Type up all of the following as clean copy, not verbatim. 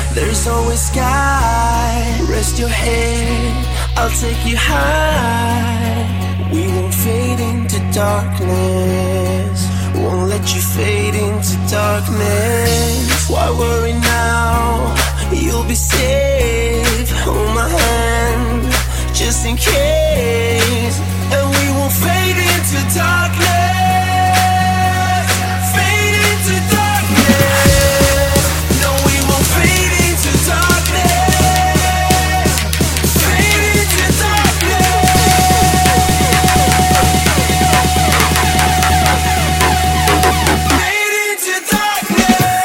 There's always sky. Rest your head, I'll take you high. We won't fade into darkness. Won't let you fade into darkness. Why worry now? You'll be safe. Hold my hand, just in case. And we won't fade into darkness. Fade into darkness. No, we won't fade into darkness. Fade into darkness. Fade into darkness.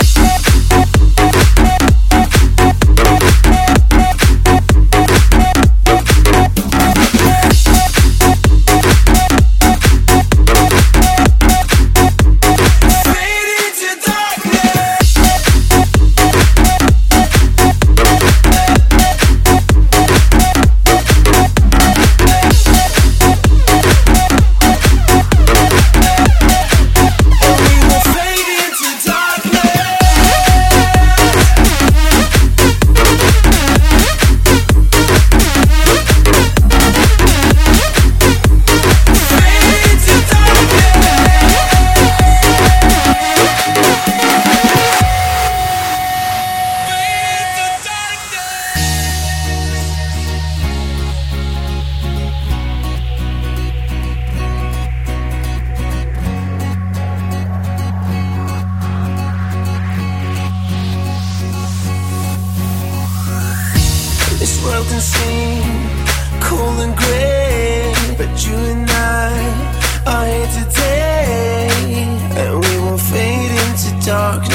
This world can seem cold and gray, but you and I are here today, and we won't fade into darkness.